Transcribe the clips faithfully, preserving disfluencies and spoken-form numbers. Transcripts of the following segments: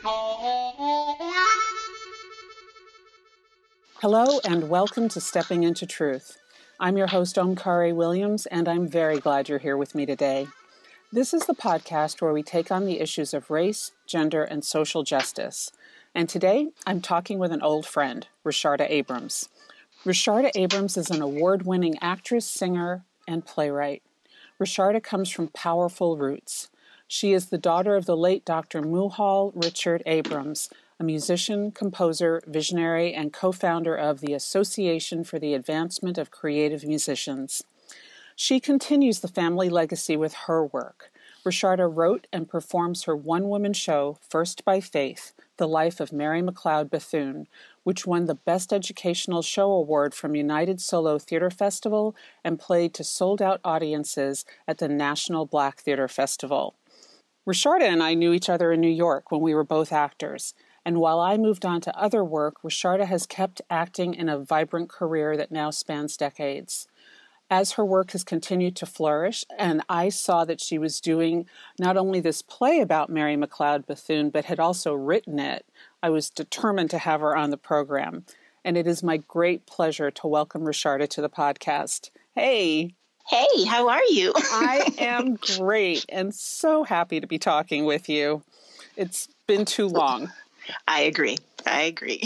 Hello and welcome to Stepping into Truth. I'm your host, Omkari Williams, and I'm very glad you're here with me today. This is the podcast where we take on the issues of race, gender, and social justice. And today, I'm talking with an old friend, Rasharda Abrams. Rasharda Abrams is an award-winning actress, singer, and playwright. Rasharda comes from powerful roots. She is the daughter of the late Doctor Muhal Richard Abrams, a musician, composer, visionary, and co-founder of the Association for the Advancement of Creative Musicians. She continues the family legacy with her work. Rasharda wrote and performs her one-woman show, First by Faith, The Life of Mary McLeod Bethune, which won the Best Educational Show Award from United Solo Theater Festival and played to sold-out audiences at the National Black Theater Festival. Rasharda and I knew each other in New York when we were both actors, and while I moved on to other work, Rasharda has kept acting in a vibrant career that now spans decades. As her work has continued to flourish, and I saw that she was doing not only this play about Mary McLeod Bethune, but had also written it, I was determined to have her on the program. And it is my great pleasure to welcome Rasharda to the podcast. Hey! Hey, how are you? I am great and so happy to be talking with you. It's been too long. I agree. I agree.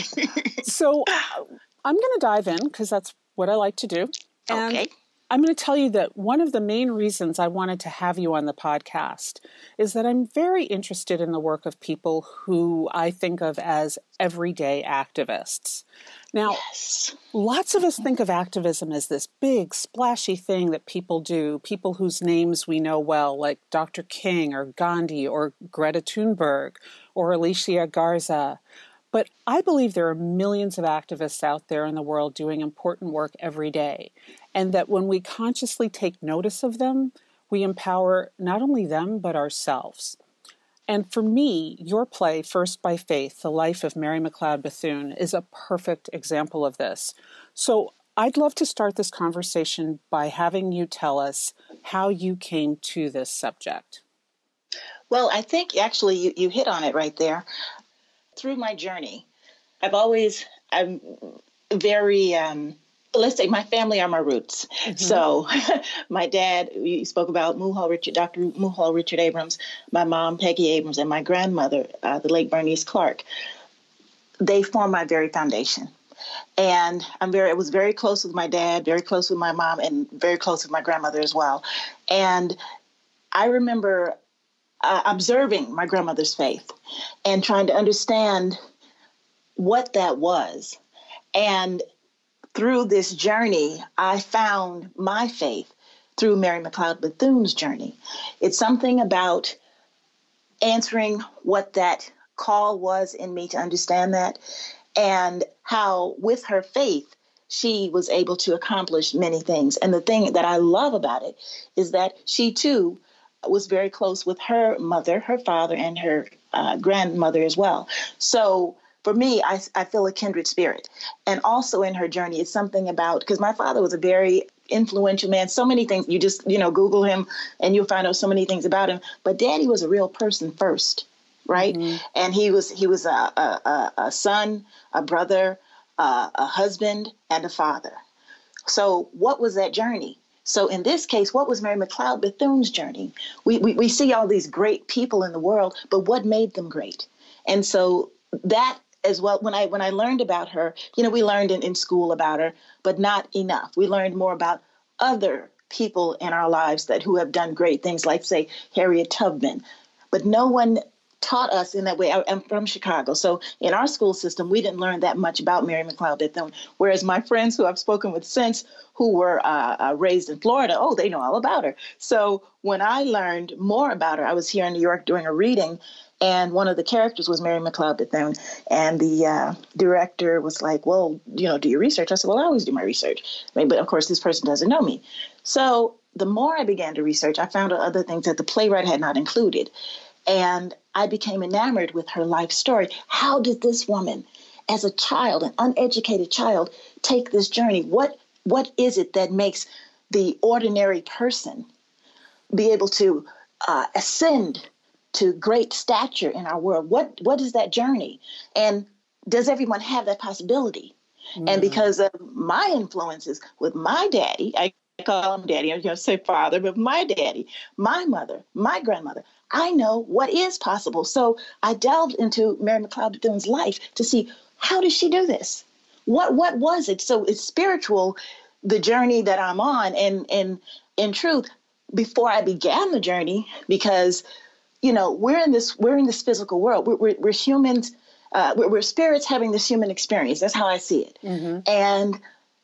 So uh, I'm going to dive in because that's what I like to do. And okay. I'm going to tell you that one of the main reasons I wanted to have you on the podcast is that I'm very interested in the work of people who I think of as everyday activists. Now, yes. Lots of us think of activism as this big, splashy thing that people do, people whose names we know well, like Doctor King or Gandhi or Greta Thunberg or Alicia Garza. But I believe there are millions of activists out there in the world doing important work every day, and that when we consciously take notice of them, we empower not only them, but ourselves. And for me, your play, First by Faith, The Life of Mary McLeod Bethune, is a perfect example of this. So I'd love to start this conversation by having you tell us how you came to this subject. Well, I think actually you, you hit on it right there. Through my journey, I've always, I'm very, um, let's say my family are my roots. Mm-hmm. So my dad, you spoke about Muhal Richard, Doctor Muhal Richard Abrams, my mom, Peggy Abrams, and my grandmother, uh, the late Bernice Clark. They form my very foundation. And I'm very, I was very close with my dad, very close with my mom, and very close with my grandmother as well. And I remember Uh, observing my grandmother's faith and trying to understand what that was. And through this journey, I found my faith through Mary McLeod Bethune's journey. It's something about answering what that call was in me to understand that, and how with her faith, she was able to accomplish many things. And the thing that I love about it is that she too was very close with her mother, her father, and her uh, grandmother as well. So for me, I, I feel a kindred spirit. And also in her journey, it's something about, because my father was a very influential man, so many things, you just, you know, Google him and you'll find out so many things about him. But Daddy was a real person first, right? Mm-hmm. And he was he was a, a, a son, a brother, uh, a husband, and a father. So what was that journey? So in this case, what was Mary McLeod Bethune's journey? We, we we see all these great people in the world, but what made them great? And so that as well, when I when I learned about her, you know, we learned in, in school about her, but not enough. We learned more about other people in our lives that who have done great things, like, say, Harriet Tubman. But no one taught us in that way. I, I'm from Chicago. So in our school system, we didn't learn that much about Mary McLeod Bethune. Whereas my friends who I've spoken with since, who were uh, uh, raised in Florida, oh, they know all about her. So when I learned more about her, I was here in New York doing a reading, and one of the characters was Mary McLeod Bethune. And the uh, director was like, well, you know, do your research. I said, well, I always do my research. I mean, but of course, this person doesn't know me. So the more I began to research, I found out other things that the playwright had not included. And I became enamored with her life story. How did this woman, as a child, an uneducated child, take this journey? What What is it that makes the ordinary person be able to uh, ascend to great stature in our world. What what is that journey? And does everyone have that possibility? Mm. And because of my influences with my daddy, I call him daddy, I was going to say father, but my daddy, my mother, my grandmother, I know what is possible. So I delved into Mary McLeod Bethune's life to see, how did she do this? What what was it? So it's spiritual, the journey that I'm on. And, and in truth, before I began the journey, because, you know, we're in this, we're in this physical world. We're, we're, we're humans. Uh, we're, we're spirits having this human experience. That's how I see it. Mm-hmm. And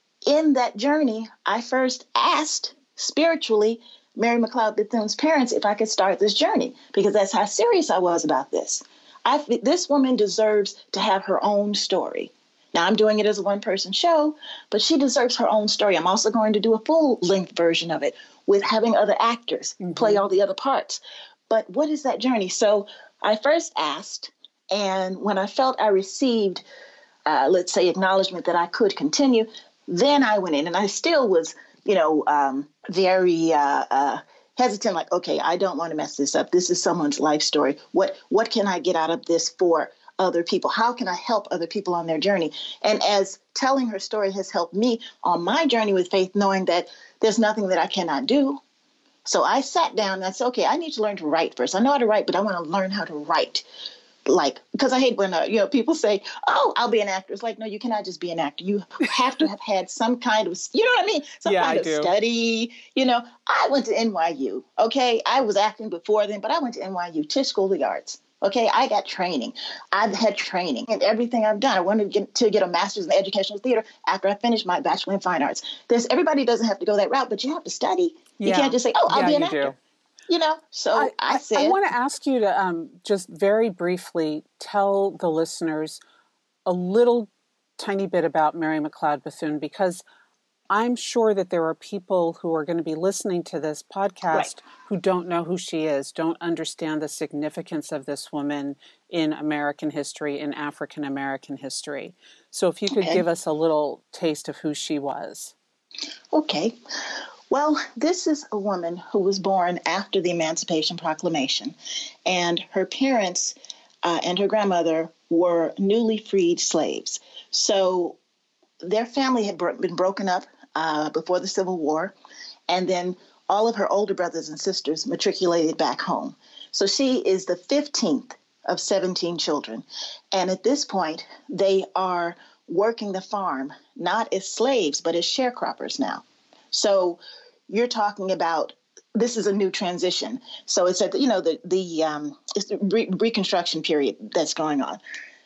in that journey, I first asked spiritually Mary McLeod Bethune's parents if I could start this journey, because that's how serious I was about this. I, this woman deserves to have her own story. Now, I'm doing it as a one-person show, but she deserves her own story. I'm also going to do a full-length version of it with having other actors mm-hmm. play all the other parts. But what is that journey? So I first asked, and when I felt I received, uh, let's say, acknowledgement that I could continue, then I went in, and I still was, you know, um, very uh, uh, hesitant, like, okay, I don't want to mess this up. This is someone's life story. What what can I get out of this for other people? How can I help other people on their journey? And as telling her story has helped me on my journey with faith, knowing that there's nothing that I cannot do. So I sat down and I said, okay, I need to learn to write first. I know how to write, but I want to learn how to write. Like, because I hate when, uh, you know, people say, oh, I'll be an actor. It's like, no, you cannot just be an actor. You have to have had some kind of, you know what I mean? Some yeah, kind I of do. study. You know, I went to N Y U. Okay. I was acting before then, but I went to N Y U, Tisch School of the Arts. Okay. I got training. I've had training in everything I've done. I wanted to get, to get a master's in educational theater after I finished my bachelor in fine arts. There's everybody doesn't have to go that route, but you have to study. Yeah. You can't just say, oh, I'll yeah, be an you actor. Do. You know, so I, I, I said. I want to ask you to um, just very briefly tell the listeners a little tiny bit about Mary McLeod Bethune, because I'm sure that there are people who are going to be listening to this podcast right. who don't know who she is, don't understand the significance of this woman in American history, in African American history. So if you could okay. give us a little taste of who she was. Okay. Well, this is a woman who was born after the Emancipation Proclamation, and her parents uh, and her grandmother were newly freed slaves. So their family had bro- been broken up uh, before the Civil War, and then all of her older brothers and sisters matriculated back home. So she is the fifteenth of seventeen children. And at this point, they are working the farm, not as slaves, but as sharecroppers now. So you're talking about, this is a new transition. So it's at the, you know, the, the um, it's the re- reconstruction period that's going on.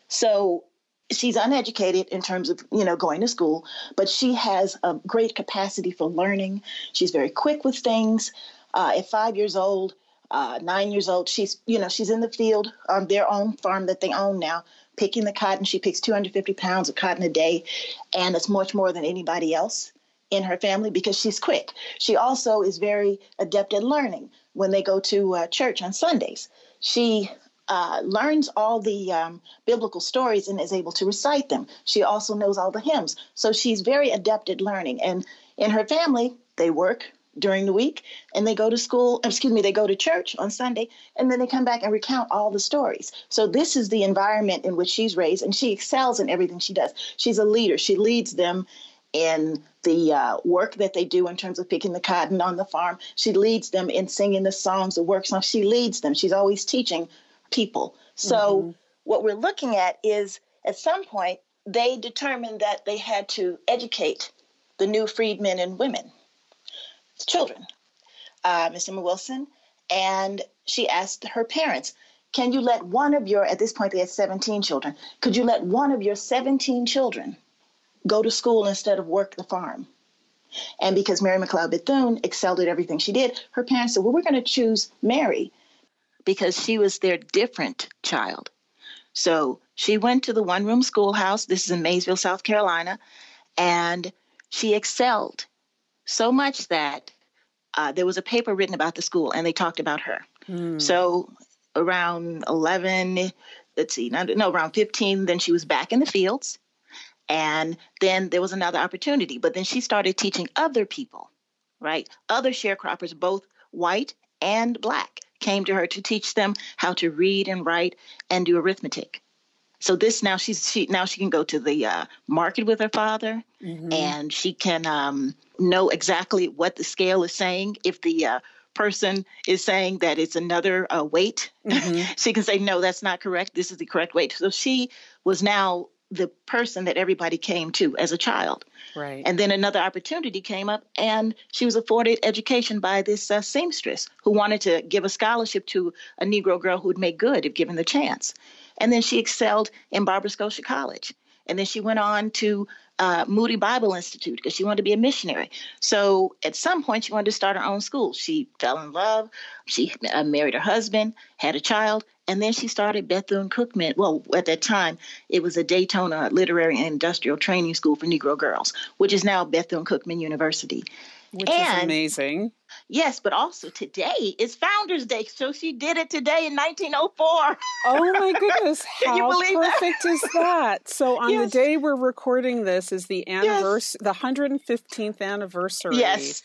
So she's uneducated in terms of, you know, going to school, but she has a great capacity for learning. She's very quick with things. Uh, at five years old, uh, nine years old, she's, you know, she's in the field on their own farm that they own now, picking the cotton. She picks two hundred fifty pounds of cotton a day, and it's much more than anybody else in her family because she's quick. She also is very adept at learning. When they go to uh, church on Sundays, she uh, learns all the um, biblical stories and is able to recite them. She also knows all the hymns. So she's very adept at learning. And in her family, they work during the week and they go to school, excuse me, they go to church on Sunday, and then they come back and recount all the stories. So this is the environment in which she's raised, and she excels in everything she does. She's a leader. She leads them in the uh, work that they do in terms of picking the cotton on the farm. She leads them in singing the songs, the work songs. She leads them. She's always teaching people. So mm-hmm. what we're looking at is, at some point, they determined that they had to educate the new freedmen and women, children, uh, Miss Emma Wilson. And she asked her parents, can you let one of your, at this point they had seventeen children, could you let one of your seventeen children go to school instead of work the farm? And because Mary McLeod Bethune excelled at everything she did, her parents said, well, we're going to choose Mary because she was their different child. So she went to the one-room schoolhouse. This is in Maysville, South Carolina, and she excelled so much that uh, there was a paper written about the school, and they talked about her. Mm. So around eleven, let's see, no, no, around fifteen, then she was back in the fields. And then there was another opportunity. But then she started teaching other people, right? Other sharecroppers, both white and black, came to her to teach them how to read and write and do arithmetic. So this now she's she now she can go to the uh, market with her father, Mm-hmm. and she can um, know exactly what the scale is saying. If the uh, person is saying that it's another uh, weight, Mm-hmm. she can say, no, that's not correct. This is the correct weight. So she was now the person that everybody came to as a child. Right. And then another opportunity came up, and she was afforded education by this uh, seamstress who wanted to give a scholarship to a Negro girl who would make good if given the chance. And then she excelled in Barbara Scotia College. And then she went on to uh, Moody Bible Institute because she wanted to be a missionary. So at some point, she wanted to start her own school. She fell in love. She uh, married her husband, had a child, and then she started Bethune-Cookman. Well, at that time, it was a Daytona Literary and Industrial Training School for Negro girls, which is now Bethune-Cookman University. Which and, is amazing. Yes, but also today is Founders Day. So she did it today in nineteen oh four. Oh, my goodness. Can you How believe that? perfect is that? So on Yes. the day we're recording this is the anniversary, Yes. the one hundred fifteenth anniversary. Yes.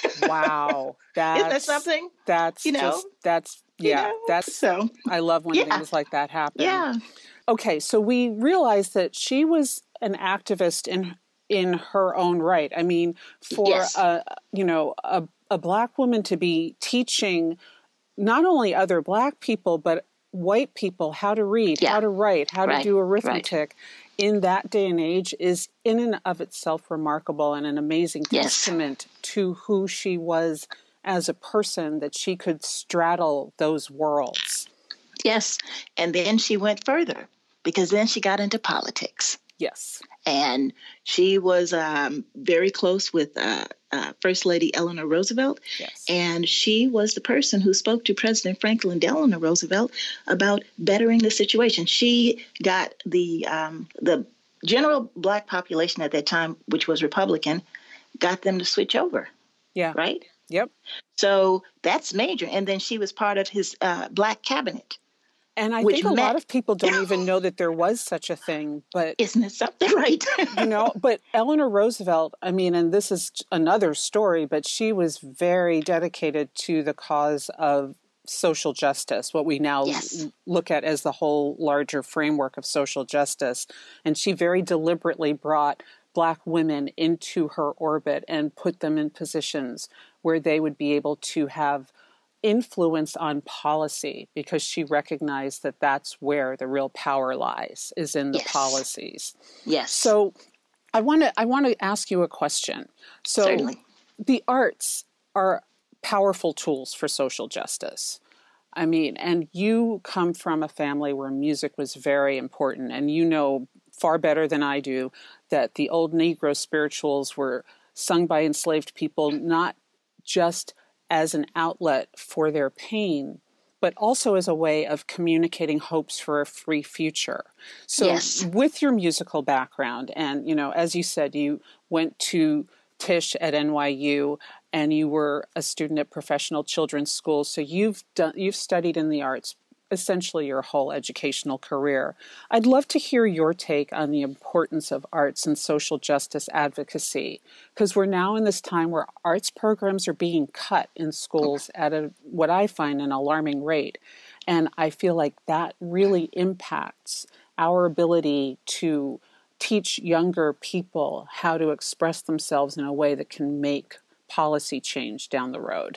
Wow. That's, Isn't that something? That's You know? just, that's, yeah, You know? that's, So, I love when yeah. things like that happen. yeah. Okay, so we realized that she was an activist in in her own right. I mean, for Yes. a you know a, a Black woman to be teaching not only other Black people but white people how to read, Yeah. how to write, how Right. to do arithmetic in that day and age is in and of itself remarkable and an amazing Yes. testament to who she was as a person, that she could straddle those worlds. Yes. And then she went further because then she got into politics. Yes. And she was um, very close with uh, uh, First Lady Eleanor Roosevelt. Yes. And she was the person who spoke to President Franklin Delano Roosevelt about bettering the situation. She got the um, the general Black population at that time, which was Republican, got them to switch over. Yeah. Right? Yep. So that's major. And then she was part of his uh, Black cabinet. And I Which think a meant- lot of people don't even know that there was such a thing, but Isn't it something, right? you know, but Eleanor Roosevelt, I mean, and this is another story, but she was very dedicated to the cause of social justice, what we now Yes. look at as the whole larger framework of social justice. And she very deliberately brought Black women into her orbit and put them in positions where they would be able to have influence on policy, because she recognized that that's where the real power lies, is in the Yes. policies. Yes. So I want to I want to ask you a question. So Certainly. the arts are powerful tools for social justice. I mean, and you come from a family where music was very important, and you know far better than I do that the old Negro spirituals were sung by enslaved people not just as an outlet for their pain, but also as a way of communicating hopes for a free future. So Yes. with your musical background, and, you know, as you said, you went to Tisch at N Y U and you were a student at Professional Children's School. So you've done, you've studied in the arts essentially your whole educational career. I'd love to hear your take on the importance of arts and social justice advocacy, because we're now in this time where arts programs are being cut in schools at a, what I find an alarming rate. And I feel like that really impacts our ability to teach younger people how to express themselves in a way that can make policy change down the road.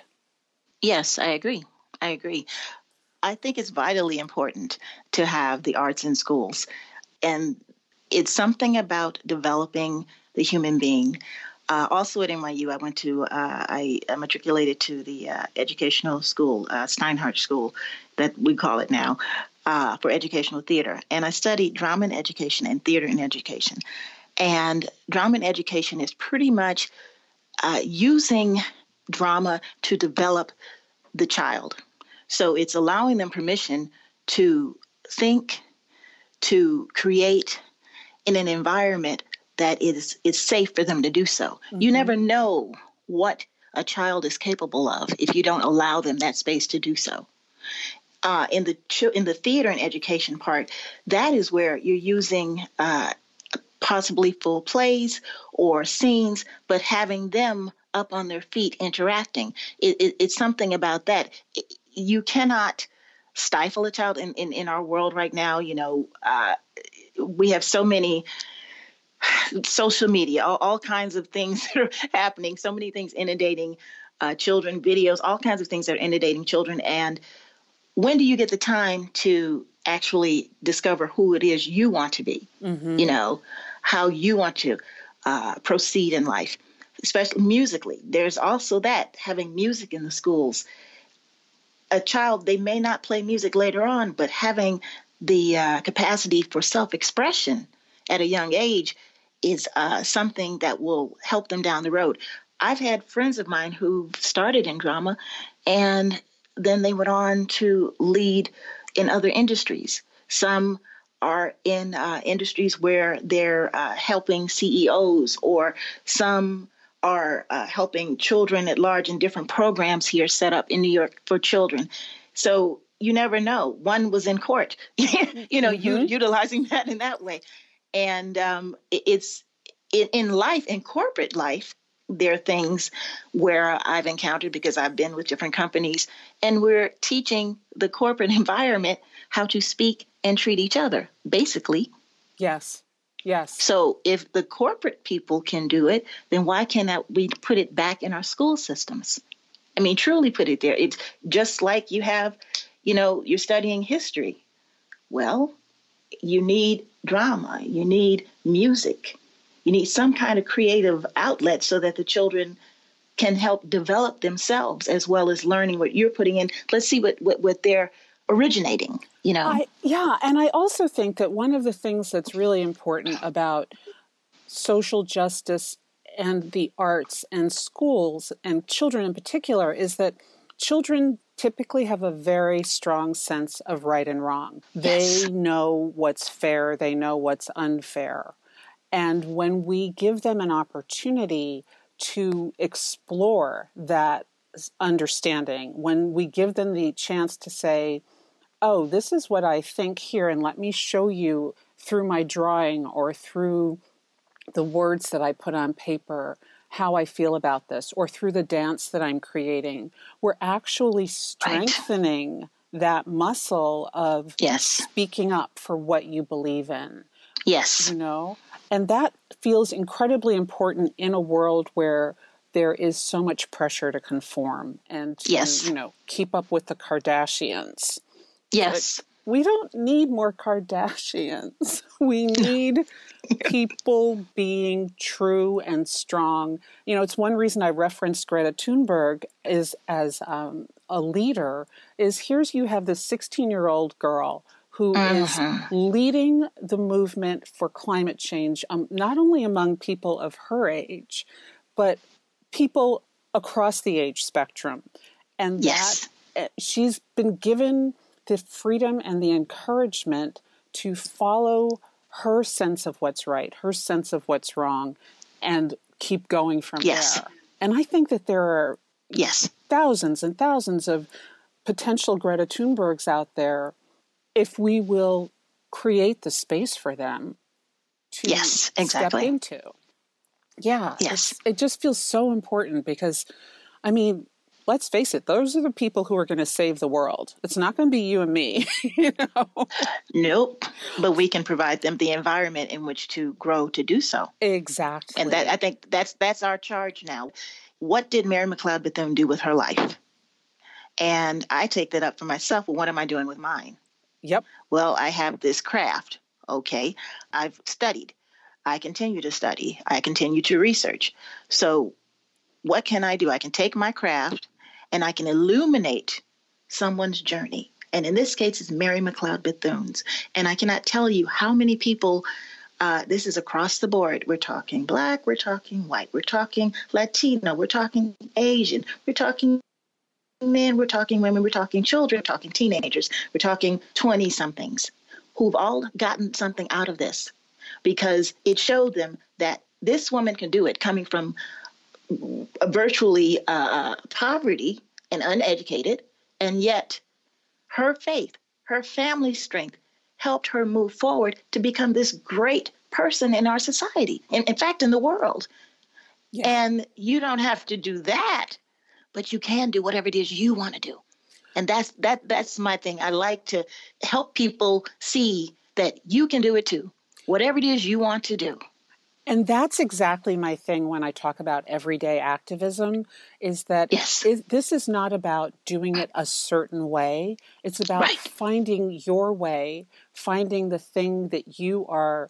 Yes, I agree. I agree. I think it's vitally important to have the arts in schools. And it's something about developing the human being. Uh, also at N Y U, I went to, uh, I matriculated to the uh, educational school, uh, Steinhardt School, that we call it now, uh, for educational theater. And I studied drama and education and theater and education. And drama and education is pretty much uh, using drama to develop the child. So it's allowing them permission to think, to create in an environment that is, is safe for them to do so. Mm-hmm. You never know what a child is capable of if you don't allow them that space to do so. Uh, in the in the theater and education part, that is where you're using uh, possibly full plays or scenes, but having them up on their feet interacting. It, it, it's something about that. It, you cannot stifle a child in, in, in our world right now. You know, uh, we have so many social media, all, all kinds of things that are happening, so many things inundating uh, children, videos, all kinds of things that are inundating children. And when do you get the time to actually discover who it is you want to be? Mm-hmm. You know, how you want to uh, proceed in life, especially musically. There's also that, having music in the schools. A child, they may not play music later on, but having the uh, capacity for self-expression at a young age is uh, something that will help them down the road. I've had friends of mine who started in drama, and then they went on to lead in other industries. Some are in uh, industries where they're uh, helping C E Os, or some are uh, helping children at large in different programs here set up in New York for children. So you never know. One was in court, you know, mm-hmm. you, utilizing that in that way. And um, it, it's in, in life, in corporate life, there are things where I've encountered, because I've been with different companies, and we're teaching the corporate environment how to speak and treat each other, basically. Yes. Yes. So if the corporate people can do it, then why cannot we put it back in our school systems? I mean, truly put it there. It's just like you have, you know, you're studying history. Well, you need drama, you need music, you need some kind of creative outlet so that the children can help develop themselves, as well as learning what you're putting in. Let's see what, what, what they're originating, you know? I, yeah. And I also think that one of the things that's really important about social justice and the arts and schools and children in particular is that children typically have a very strong sense of right and wrong. Yes. They know what's fair. They know what's unfair. And when we give them an opportunity to explore that understanding, when we give them the chance to say, oh, this is what I think here, and let me show you through my drawing or through the words that I put on paper how I feel about this, or through the dance that I'm creating, we're actually strengthening right. that muscle of yes. speaking up for what you believe in. Yes. You know, and that feels incredibly important in a world where there is so much pressure to conform and to, yes. you know, keep up with the Kardashians. Yes. But we don't need more Kardashians. We need people being true and strong. You know, it's one reason I referenced Greta Thunberg is as um, a leader, is here's you have this sixteen-year-old girl who uh-huh. is leading the movement for climate change, um, not only among people of her age, but people across the age spectrum. And yes. that uh, she's been given the freedom and the encouragement to follow her sense of what's right, her sense of what's wrong, and keep going from yes. there. And I think that there are yes. thousands and thousands of potential Greta Thunbergs out there if we will create the space for them to yes, exactly. step into. Yeah, yes. it just feels so important because, I mean, let's face it, those are the people who are going to save the world. It's not going to be you and me, you know? Nope. But we can provide them the environment in which to grow to do so. Exactly. And that I think that's that's our charge now. What did Mary McLeod Bethune do with her life? And I take that up for myself. Well, what am I doing with mine? Yep. Well, I have this craft. Okay. I've studied. I continue to study. I continue to research. So what can I do? I can take my craft and I can illuminate someone's journey. And in this case, it's Mary McLeod Bethune's. And I cannot tell you how many people, uh, this is across the board. We're talking Black, we're talking white, we're talking Latino, we're talking Asian, we're talking men, we're talking women, we're talking children, we're talking teenagers, we're talking twenty-somethings who've all gotten something out of this because it showed them that this woman can do it, coming from virtually uh, poverty and uneducated, and yet her faith, her family's strength helped her move forward to become this great person in our society, in, in fact, in the world. Yeah. And you don't have to do that, but you can do whatever it is you want to do. And that's that that's my thing. I like to help people see that you can do it too. Whatever it is you want to do. And that's exactly my thing when I talk about everyday activism, is that Yes. it, this is not about doing it a certain way. It's about Right. finding your way, finding the thing that you are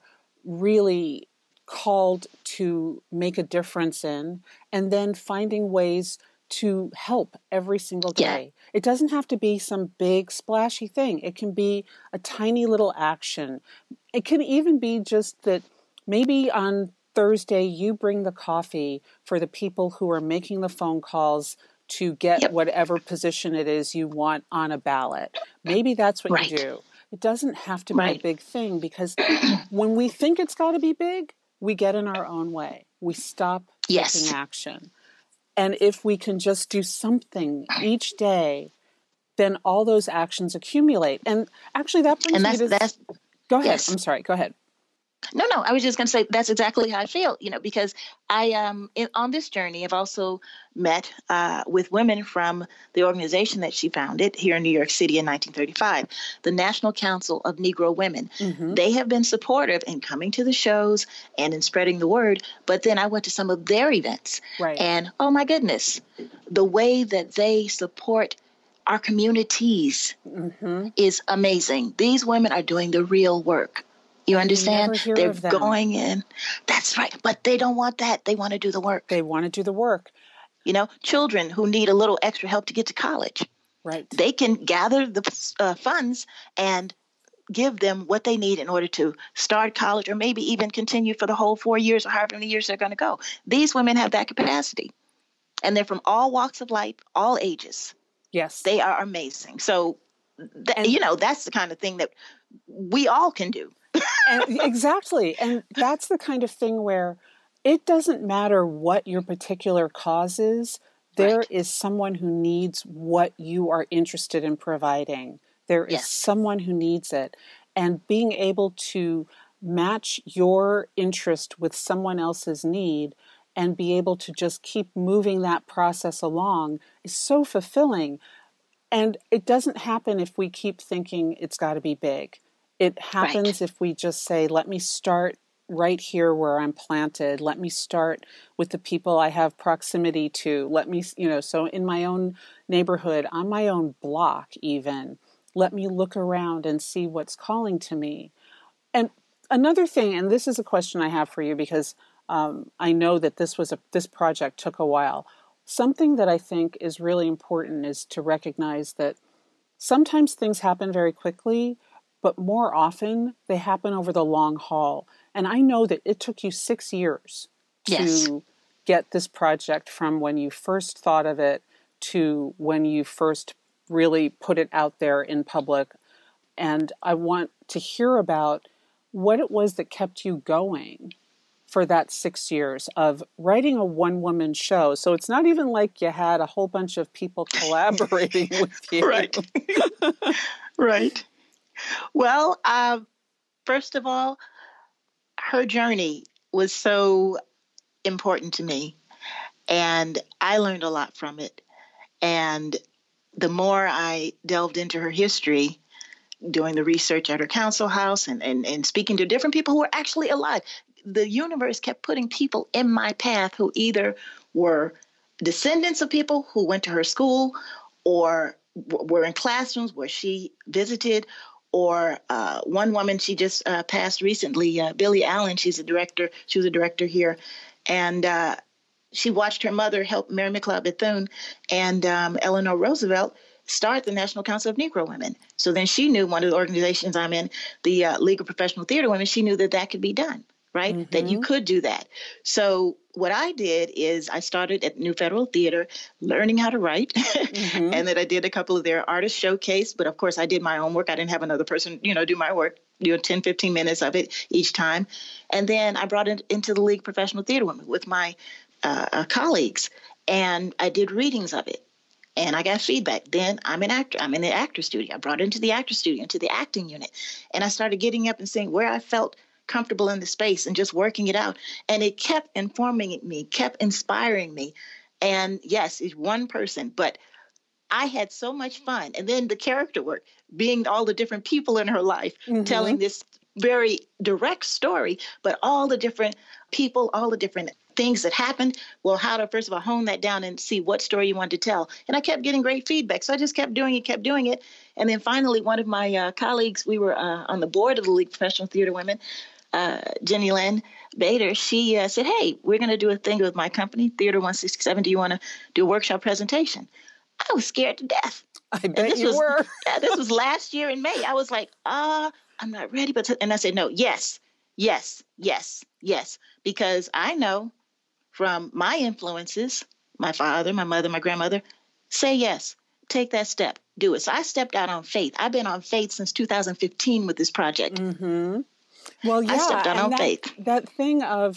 really called to make a difference in, and then finding ways to help every single day. Yeah. It doesn't have to be some big splashy thing. It can be a tiny little action. It can even be just that maybe on Thursday you bring the coffee for the people who are making the phone calls to get yep. whatever position it is you want on a ballot. Maybe that's what right. you do. It doesn't have to be right. a big thing, because when we think it's got to be big, we get in our own way. We stop yes. taking action. And if we can just do something each day, then all those actions accumulate. And actually that brings and that's, me to... That's, go ahead. Yes. I'm sorry. Go ahead. No, no, I was just going to say that's exactly how I feel, you know, because I, um, in, on this journey, I've also met uh, with women from the organization that she founded here in New York City in nineteen thirty-five, the National Council of Negro Women. Mm-hmm. They have been supportive in coming to the shows and in spreading the word. But then I went to some of their events right. and, oh, my goodness, the way that they support our communities mm-hmm. is amazing. These women are doing the real work. You understand? They're going in. That's right. But they don't want that. They want to do the work. They want to do the work. You know, children who need a little extra help to get to college. Right. They can gather the uh, funds and give them what they need in order to start college, or maybe even continue for the whole four years or however many years they're going to go. These women have that capacity. And they're from all walks of life, all ages. Yes. They are amazing. So, th- and, you know, that's the kind of thing that we all can do. And exactly. And that's the kind of thing where it doesn't matter what your particular cause is. There right. is someone who needs what you are interested in providing. There is yes. someone who needs it. And being able to match your interest with someone else's need and be able to just keep moving that process along is so fulfilling. And it doesn't happen if we keep thinking it's got to be big. It happens right. if we just say, let me start right here where I'm planted. Let me start with the people I have proximity to. Let me, you know, so in my own neighborhood, on my own block even, let me look around and see what's calling to me. And another thing, and this is a question I have for you, because um, I know that this was a, this project took a while. Something that I think is really important is to recognize that sometimes things happen very quickly, but more often they happen over the long haul. And I know that it took you six years yes. to get this project from when you first thought of it to when you first really put it out there in public. And I want to hear about what it was that kept you going for that six years of writing a one-woman show. So it's not even like you had a whole bunch of people collaborating with you. Right. Right. Well, uh, first of all, her journey was so important to me, and I learned a lot from it. And the more I delved into her history, doing the research at her council house and, and, and speaking to different people who were actually alive, the universe kept putting people in my path who either were descendants of people who went to her school or w- were in classrooms where she visited, or uh, one woman, she just uh, passed recently, uh, Billie Allen. She's a director. She was a director here. And uh, she watched her mother help Mary McLeod Bethune and um, Eleanor Roosevelt start the National Council of Negro Women. So then she knew, one of the organizations I'm in, the uh, League of Professional Theater Women, she knew that that could be done, right? Mm-hmm. That you could do that. So what I did is I started at New Federal Theater learning how to write. Mm-hmm. And then I did a couple of their artist showcase. But of course, I did my own work. I didn't have another person, you know, do my work, you know, ten, fifteen minutes of it each time. And then I brought it into the League of Professional Theater Women with my uh, uh, colleagues. And I did readings of it. And I got feedback. Then I'm an actor. I'm in the actor studio. I brought it into the actor studio, into the acting unit. And I started getting up and saying where I felt comfortable in the space and just working it out. And it kept informing me, kept inspiring me. And yes, it's one person, but I had so much fun. And then the character work, being all the different people in her life, Mm-hmm. telling this very direct story, but all the different people, all the different things that happened. Well, how to, first of all, hone that down and see what story you wanted to tell. And I kept getting great feedback. So I just kept doing it, kept doing it. And then finally, one of my uh, colleagues, we were uh, on the board of the League of Professional Theater Women, uh, Jenny Lynn Bader, she uh, said, hey, we're going to do a thing with my company, Theater one sixty-seven. Do you want to do a workshop presentation? I was scared to death. I bet and this you was, were. yeah, this was last year in May. I was like, uh, I'm not ready. But t-. And I said, no, yes, yes, yes, yes. Because I know from my influences, my father, my mother, my grandmother, say yes, take that step, do it. So I stepped out on faith. I've been on faith since two thousand fifteen with this project. Mm-hmm. Well, yeah, I stepped out and on that, faith. That thing of,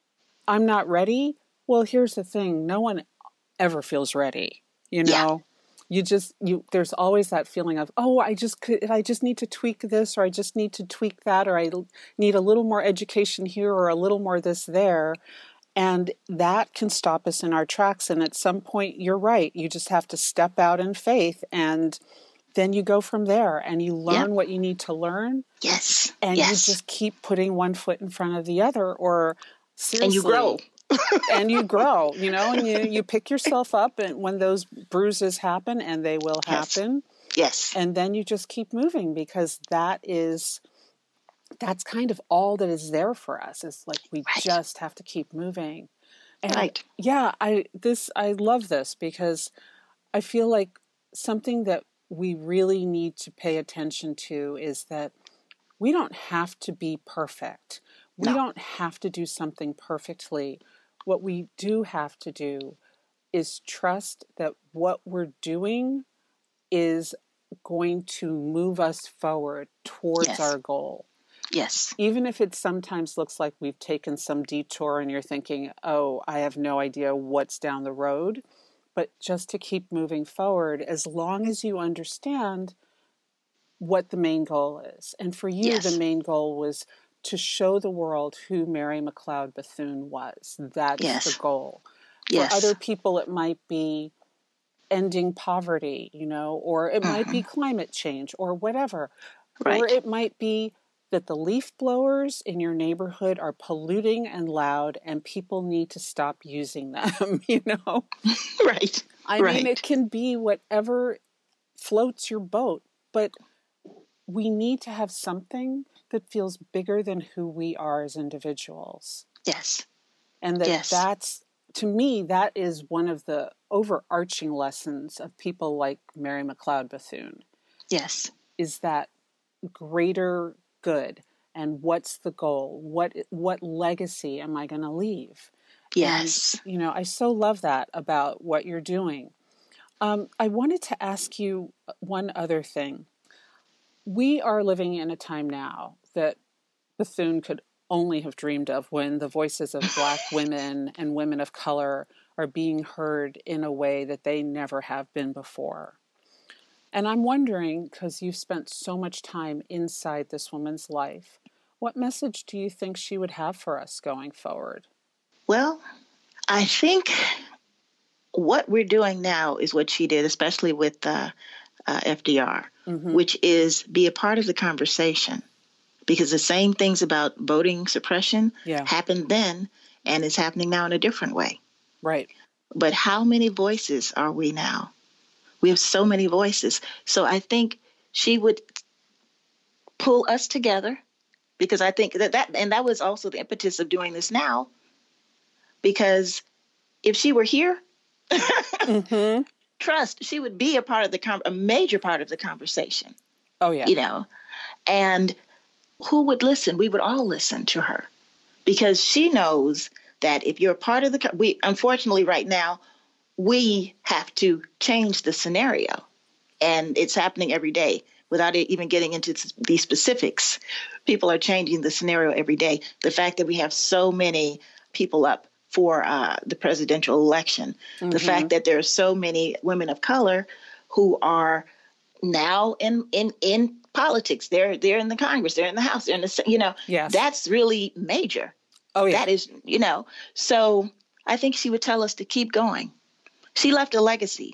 I'm not ready. Well, here's the thing. No one ever feels ready. You know, yeah. you just, you, there's always that feeling of, oh, I just could, I just need to tweak this, or I just need to tweak that, or I need a little more education here, or a little more this there. And that can stop us in our tracks. And at some point, you're right. You just have to step out in faith, and then you go from there and you learn yep. what you need to learn. Yes. And yes. you just keep putting one foot in front of the other, or seriously. And you grow. and you grow, you know, and you, you pick yourself up and when those bruises happen, and they will happen. Yes. yes. And then you just keep moving, because that is, that's kind of all that is there for us. It's like, we right. just have to keep moving. And right. yeah, I, this, I love this, because I feel like something that we really need to pay attention to is that we don't have to be perfect. We no. don't have to do something perfectly. What we do have to do is trust that what we're doing is going to move us forward towards yes. our goal. Yes. Even if it sometimes looks like we've taken some detour and you're thinking, oh, I have no idea what's down the road. But just to keep moving forward, as long as you understand what the main goal is. And for you, yes. the main goal was to show the world who Mary McLeod Bethune was. That's yes. the goal. Yes. For other people, it might be ending poverty, you know, or it mm-hmm. might be climate change, or whatever. Right. Or it might be that the leaf blowers in your neighborhood are polluting and loud, and people need to stop using them, you know? Right. I right. mean, it can be whatever floats your boat, but we need to have something that feels bigger than who we are as individuals. Yes. And that yes. that's, to me, that is one of the overarching lessons of people like Mary McLeod Bethune. Yes. Is that greater good, and what's the goal? What what legacy am I going to leave? Yes. And, you know, I so love that about what you're doing. Um, I wanted to ask you one other thing. We are living in a time now that Bethune could only have dreamed of, when the voices of Black women and women of color are being heard in a way that they never have been before. And I'm wondering, because you've spent so much time inside this woman's life, what message do you think she would have for us going forward? Well, I think what we're doing now is what she did, especially with uh, uh, F D R, mm-hmm. which is be a part of the conversation. Because the same things about voting suppression yeah. happened then, and it's happening now in a different way. Right. But how many voices are we now? We have so many voices. So I think she would pull us together, because I think that, that and that was also the impetus of doing this now, because if she were here, mm-hmm. trust, she would be a part of the, com- a major part of the conversation. Oh, yeah. You know, and who would listen? We would all listen to her, because she knows that if you're a part of the, we, unfortunately right now, we have to change the scenario, and it's happening every day without even getting into the specifics. People are changing the scenario every day. The fact that we have so many people up for uh, the presidential election, mm-hmm. the fact that there are so many women of color who are now in, in, in politics. They're, they're in the Congress, they're in the House, they're in the, you know, yes. that's really major. Oh, yeah. That is, you know, so I think she would tell us to keep going. She left a legacy.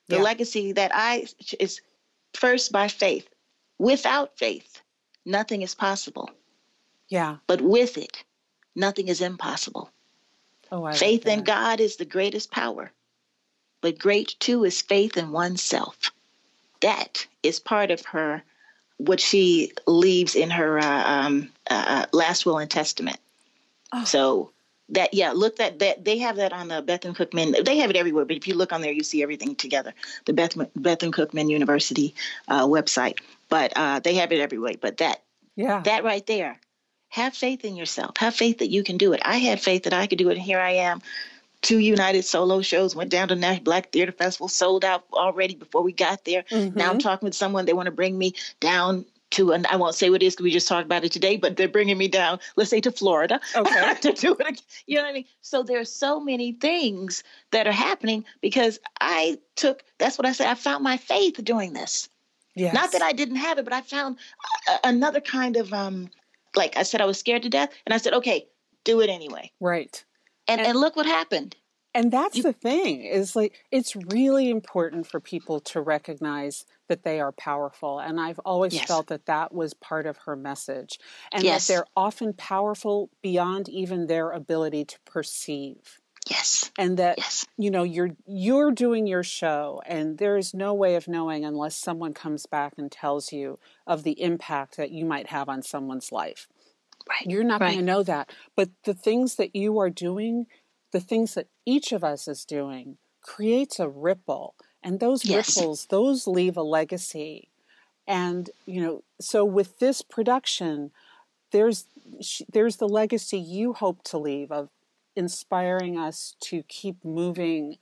The Yeah. legacy that I is first by faith. Without faith, nothing is possible. Yeah. But with it, nothing is impossible. Oh, I Faith like in that. God is the greatest power. But great too is faith in oneself. That is part of her, what she leaves in her uh, um, uh, last will and testament. Oh. So that, yeah, look, that, that they have that on the Bethune Cookman. They have it everywhere, but if you look on there, you see everything together. The Beth, Bethune Cookman University uh, website, but uh, they have it everywhere. But that, Yeah. that right there, have faith in yourself. Have faith that you can do it. I had faith that I could do it, and here I am. Two United solo shows, went down to National Black Theater Festival, sold out already before we got there. Mm-hmm. Now I'm talking with someone, they want to bring me down to, and I won't say what it is because we just talked about it today, but they're bringing me down, let's say to Florida, Okay. to do it. You know what I mean? So there's so many things that are happening because I took, that's what I said, I found my faith doing this. Yes. Not that I didn't have it, but I found a, another kind of, um, like I said, I was scared to death. And I said, okay, do it anyway. Right. And, and, and look what happened. And that's You, the thing, is like, it's really important for people to recognize that they are powerful. And I've always yes. felt that that was part of her message. And yes. that they're often powerful beyond even their ability to perceive. Yes. And that, yes. you know, you're, you're doing your show, and there is no way of knowing unless someone comes back and tells you of the impact that you might have on someone's life. Right. You're not right. going to know that. But the things that you are doing, the things that each of us is doing, creates a ripple. And those yes. ripples, those leave a legacy. And, you know, so with this production, there's there's the legacy you hope to leave of inspiring us to keep moving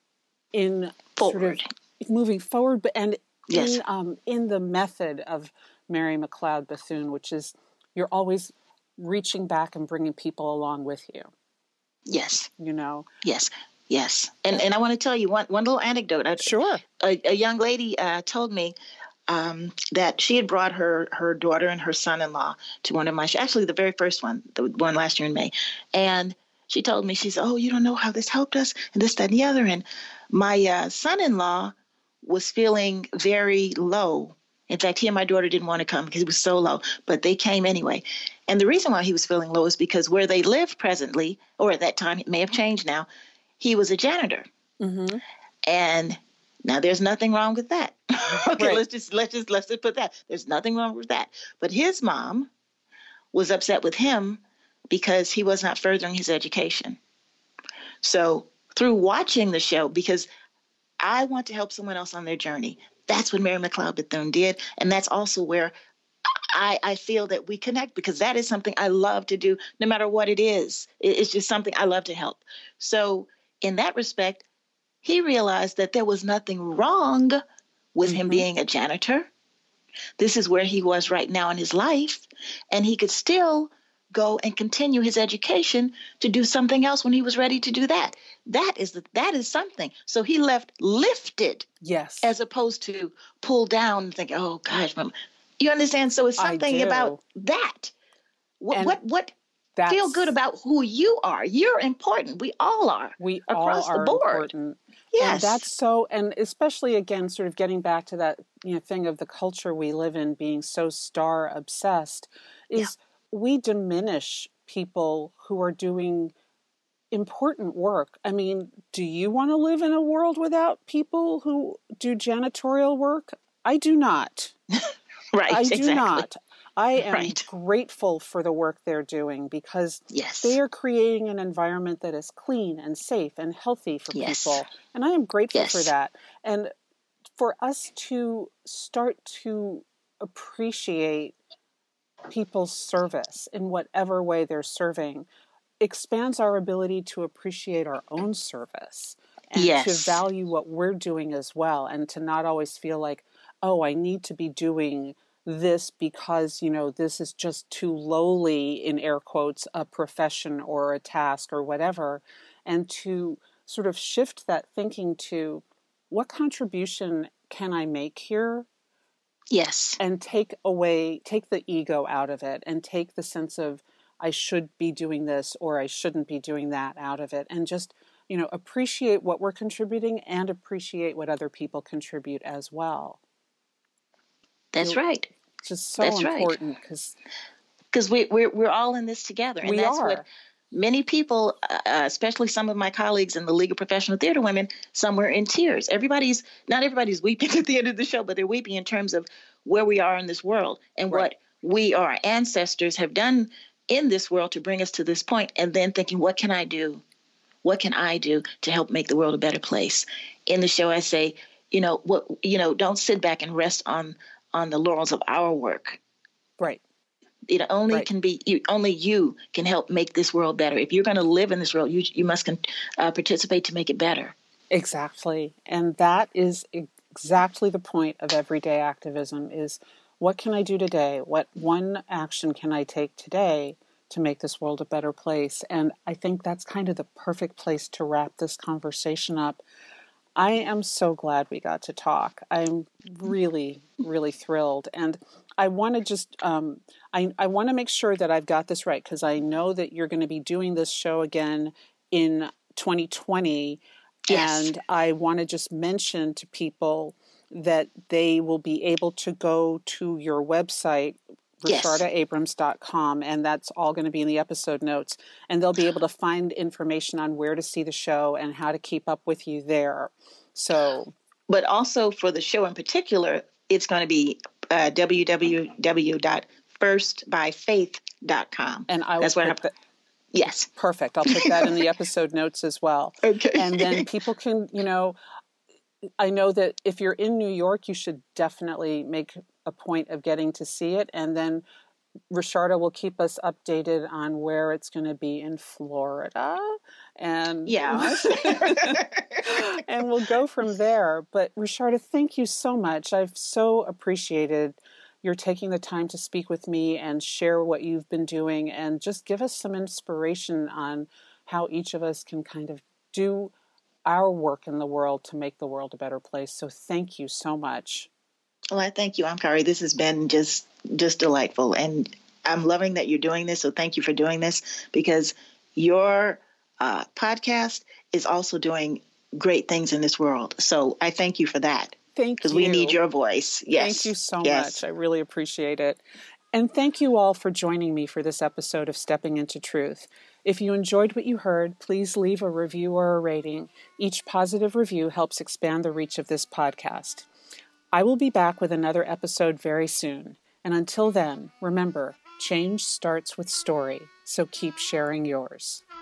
in forward. sort of moving forward, but and yes. in um, in the method of Mary McLeod Bethune, which is you're always reaching back and bringing people along with you. Yes. You know. Yes. Yes. And and I want to tell you one one little anecdote. Sure. A, a young lady uh, told me um, that she had brought her her daughter and her son-in-law to one of my actually the very first one, the one last year in May, and she told me, she said, "Oh, you don't know how this helped us, and this, that, and the other." And my uh, son-in-law was feeling very low. In fact, he and my daughter didn't want to come because he was so low, but they came anyway. And the reason why he was feeling low is because where they lived presently, or at that time, it may have changed now, he was a janitor. Mm-hmm. And now there's nothing wrong with that. okay, right. let's just let's just let's just put that. There's nothing wrong with that. But his mom was upset with him because he was not furthering his education. So through watching the show, because I want to help someone else on their journey. That's what Mary McLeod Bethune did. And that's also where I, I feel that we connect, because that is something I love to do, no matter what it is. It's just something I love to help. So in that respect, he realized that there was nothing wrong with mm-hmm. him being a janitor. This is where he was right now in his life. And he could still go and continue his education to do something else when he was ready to do that. That is the, that is something. So he left lifted, yes, as opposed to pulled down and think, oh gosh, mama. You understand? So it's something about that. What what what feel good about who you are. You're important. We all are. We across all are the board. Important. Yes. And that's so, and especially again, sort of getting back to that, you know, thing of the culture we live in being so star obsessed, is yeah. we diminish people who are doing important work. I mean, do you want to live in a world without people who do janitorial work? I do not. Right. I exactly. do not. I am right. grateful for the work they're doing, because yes. they are creating an environment that is clean and safe and healthy for yes. people. And I am grateful yes. for that. And for us to start to appreciate people's service in whatever way they're serving expands our ability to appreciate our own service and yes. to value what we're doing as well, and to not always feel like, oh, I need to be doing this because, you know, this is just too lowly, in air quotes, a profession or a task or whatever, and to sort of shift that thinking to what contribution can I make here? Yes. And take away, take the ego out of it, and take the sense of I should be doing this or I shouldn't be doing that out of it, and just, you know, appreciate what we're contributing and appreciate what other people contribute as well. That's You're, right. Just so That's important because because we, we're we're all in this together, and we that's are. what many people, uh, especially some of my colleagues in the League of Professional Theater Women, some were in tears. Everybody's not everybody's weeping at the end of the show, but they're weeping in terms of where we are in this world and Right. what we, our ancestors, have done in this world to bring us to this point, and then thinking, what can I do? What can I do to help make the world a better place? In the show, I say, you know, what you know, don't sit back and rest on on the laurels of our work. Right. It only Right. can be you, only you can help make this world better. If you're going to live in this world, you you must uh, participate to make it better. Exactly. And that is exactly the point of everyday activism is what can I do today? What one action can I take today to make this world a better place? And I think that's kind of the perfect place to wrap this conversation up. I am so glad we got to talk. I'm really, really thrilled. And I want to just, um, I, I want to make sure that I've got this right because I know that you're going to be doing this show again in twenty twenty. Yes. And I want to just mention to people that they will be able to go to your website, Resharda Abrams dot com, and that's all going to be in the episode notes. And they'll be able to find information on where to see the show and how to keep up with you there. So, but also for the show in particular, it's going to be uh, w w w dot first by faith dot com. And I will that's put where that. Yes. Perfect. I'll put that in the episode notes as well. Okay. And then people can, you know, I know that if you're in New York, you should definitely make a point of getting to see it. And then Resharda will keep us updated on where it's going to be in Florida. And yeah. and we'll go from there. But Resharda, thank you so much. I've so appreciated your taking the time to speak with me and share what you've been doing and just give us some inspiration on how each of us can kind of do our work in the world to make the world a better place. So thank you so much. Well, I thank you, Omkari. This has been just just delightful. And I'm loving that you're doing this. So thank you for doing this because your uh, podcast is also doing great things in this world. So I thank you for that. Thank you. Because we need your voice. Yes. Thank you so yes. much. I really appreciate it. And thank you all for joining me for this episode of Stepping into Truth. If you enjoyed what you heard, please leave a review or a rating. Each positive review helps expand the reach of this podcast. I will be back with another episode very soon. And until then, remember, change starts with story, so keep sharing yours.